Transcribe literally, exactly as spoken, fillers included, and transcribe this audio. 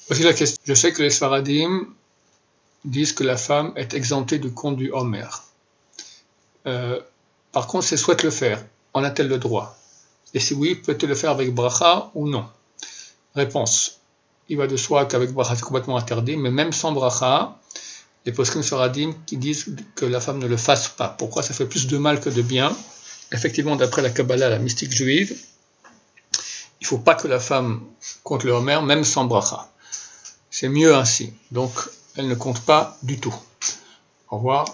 Voici la question. Je sais que les Sfaradim disent que la femme est exemptée du compte du Homer. Euh, par contre, si elle souhaite le faire, en a-t-elle le droit? Et si oui, peut-elle le faire avec bracha ou non? Réponse. Il va de soi qu'avec bracha c'est complètement interdit, mais même sans bracha, les poskim Sfaradim qui disent que la femme ne le fasse pas. Pourquoi? Ça fait plus de mal que de bien. Effectivement, d'après la Kabbalah, la mystique juive, il ne faut pas que la femme compte le Homer, même sans bracha. C'est mieux ainsi. Donc, elle ne compte pas du tout. Au revoir.